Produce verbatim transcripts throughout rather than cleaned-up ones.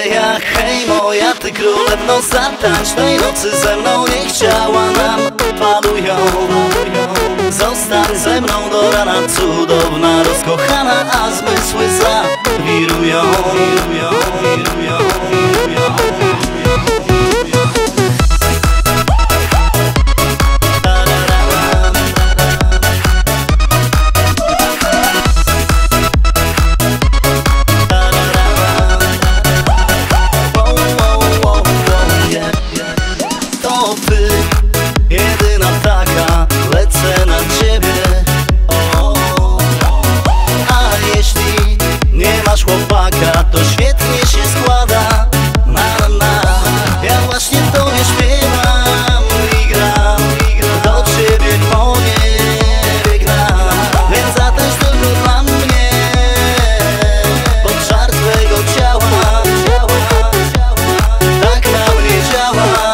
Heja, hej moja ty królewno, zatańcz tej nocy ze mną. Nie chciała nam, falują. Zostań ze mną do rana, cudowna, rozkochana, a zmysły zawirują, wirują, wirują, wirują. Jedyna taka, lecę na ciebie. O, a jeśli nie masz chłopaka, to świetnie się składa. Na, na, ja właśnie tobie śpiewam i gram, do ciebie po niebie gram. Więc zatańcz tylko dla mnie pod żar twego ciała. Tak na mnie działa.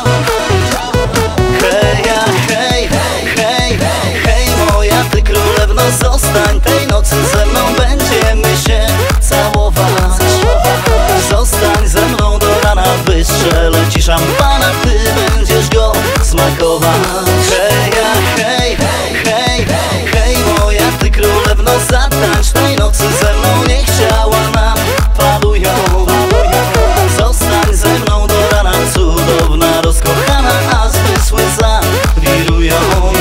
Zostań tej nocy ze mną, będziemy się całować. Zostań ze mną do rana, wystrzelę ci szampana, ty będziesz go smakować. Heja, hej, hej, hej moja ty królewno, zatańcz tej nocy ze mną. Nie chciała nam, falują. Zostań ze mną do rana, cudowna, rozkochana, a zmysły zawirują.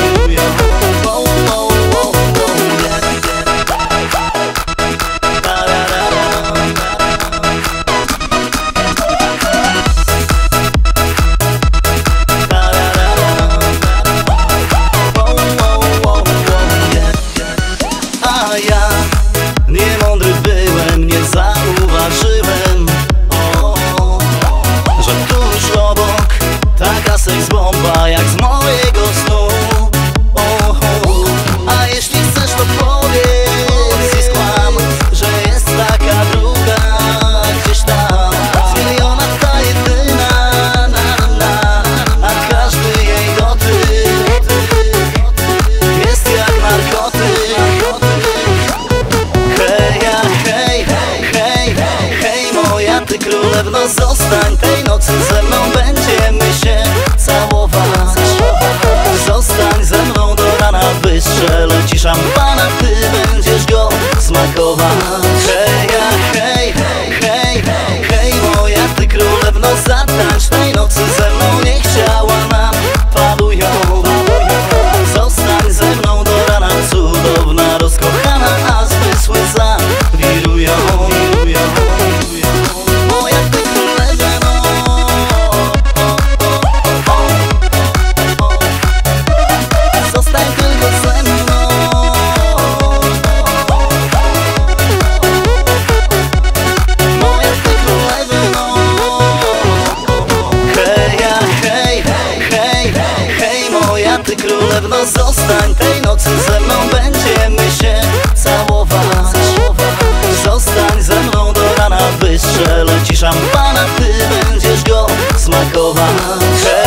A ja niemądry byłem, nie zauważyłem, o, że tuż obok taka seks bomba jak z mojego snu. O, a jeśli chcesz, to powiedz i skłam, że jest taka druga gdzieś tam. Z miliona ta jedyna, na, na, a każdy jej dotyk jest jak narkotyk. Heja, hej, hej, hej moja ty królewno, zostań tej nocy ze mną, będziemy się całować. Zostań ze mną do rana, wystrzelę ci szampana, ty będziesz go smakować. Heja, hej, hej, hej moja ty królewno, zatańcz tej nocy ze mną. Nie chciała nam, falują. Zostań ze mną do rana, cudowna, rozkochana, a zmysły zawirują. Moja ty królewno, zostań tylko ze mną. Moja ty królewno. Heja, hej, hej, hej moja ty królewno, zostań tej nocy ze mną, będziemy się całować. Zostań ze mną do rana, wystrzelę ci szampana, ty będziesz go smakować.